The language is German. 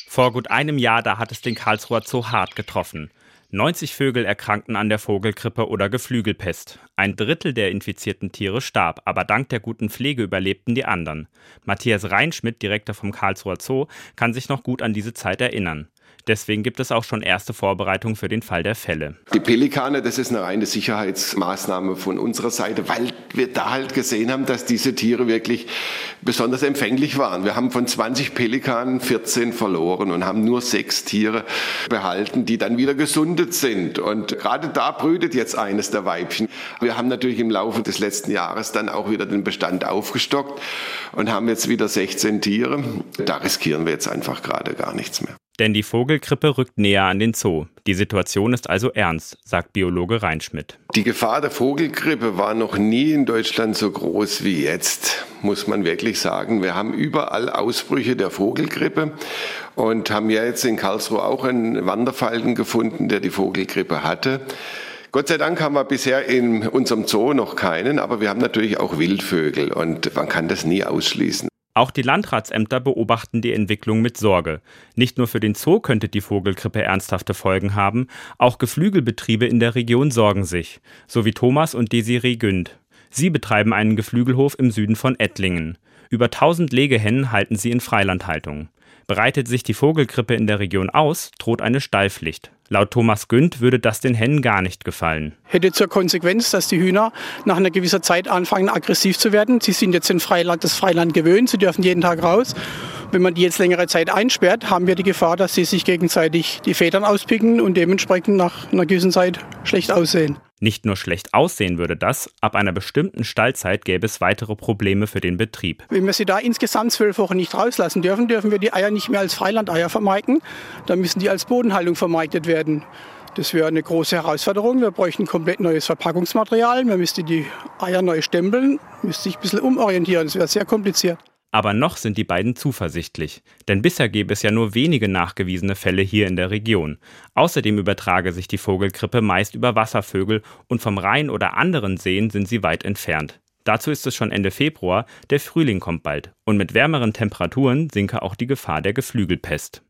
Vor gut einem Jahr, da hat es den Karlsruher Zoo hart getroffen. 90 Vögel erkrankten an der Vogelgrippe oder Geflügelpest. Ein Drittel der infizierten Tiere starb, aber dank der guten Pflege überlebten die anderen. Matthias Reinschmidt, Direktor vom Karlsruher Zoo, kann sich noch gut an diese Zeit erinnern. Deswegen gibt es auch schon erste Vorbereitungen für den Fall der Fälle. Die Pelikane, das ist eine reine Sicherheitsmaßnahme von unserer Seite, weil wir da halt gesehen haben, dass diese Tiere wirklich besonders empfänglich waren. Wir haben von 20 Pelikanen 14 verloren und haben nur 6 Tiere behalten, die dann wieder gesundet sind. Und gerade da brütet jetzt eines der Weibchen. Wir haben natürlich im Laufe des letzten Jahres dann auch wieder den Bestand aufgestockt und haben jetzt wieder 16 Tiere. Da riskieren wir jetzt einfach gerade gar nichts mehr. Denn die Vogelgrippe rückt näher an den Zoo. Die Situation ist also ernst, sagt Biologe Reinschmidt. Die Gefahr der Vogelgrippe war noch nie in Deutschland so groß wie jetzt, muss man wirklich sagen. Wir haben überall Ausbrüche der Vogelgrippe und haben ja jetzt in Karlsruhe auch einen Wanderfalken gefunden, der die Vogelgrippe hatte. Gott sei Dank haben wir bisher in unserem Zoo noch keinen, aber wir haben natürlich auch Wildvögel und man kann das nie ausschließen. Auch die Landratsämter beobachten die Entwicklung mit Sorge. Nicht nur für den Zoo könnte die Vogelgrippe ernsthafte Folgen haben, auch Geflügelbetriebe in der Region sorgen sich, so wie Thomas und Desiree Günd. Sie betreiben einen Geflügelhof im Süden von Ettlingen. Über 1000 Legehennen halten sie in Freilandhaltung. Breitet sich die Vogelgrippe in der Region aus, droht eine Stallpflicht. Laut Thomas Günd würde das den Hennen gar nicht gefallen. Hätte zur Konsequenz, dass die Hühner nach einer gewissen Zeit anfangen, aggressiv zu werden. Sie sind jetzt in das Freiland gewöhnt, sie dürfen jeden Tag raus. Wenn man die jetzt längere Zeit einsperrt, haben wir die Gefahr, dass sie sich gegenseitig die Federn auspicken und dementsprechend nach einer gewissen Zeit schlecht aussehen. Nicht nur schlecht aussehen würde das, ab einer bestimmten Stallzeit gäbe es weitere Probleme für den Betrieb. Wenn wir sie da insgesamt 12 Wochen nicht rauslassen dürfen, dürfen wir die Eier nicht mehr als Freilandeier vermarkten. Dann müssen die als Bodenhaltung vermarktet werden. Das wäre eine große Herausforderung. Wir bräuchten komplett neues Verpackungsmaterial. Man müsste die Eier neu stempeln, müsste sich ein bisschen umorientieren. Das wäre sehr kompliziert. Aber noch sind die beiden zuversichtlich, denn bisher gäbe es ja nur wenige nachgewiesene Fälle hier in der Region. Außerdem übertrage sich die Vogelgrippe meist über Wasservögel und vom Rhein oder anderen Seen sind sie weit entfernt. Dazu ist es schon Ende Februar, der Frühling kommt bald und mit wärmeren Temperaturen sinke auch die Gefahr der Geflügelpest.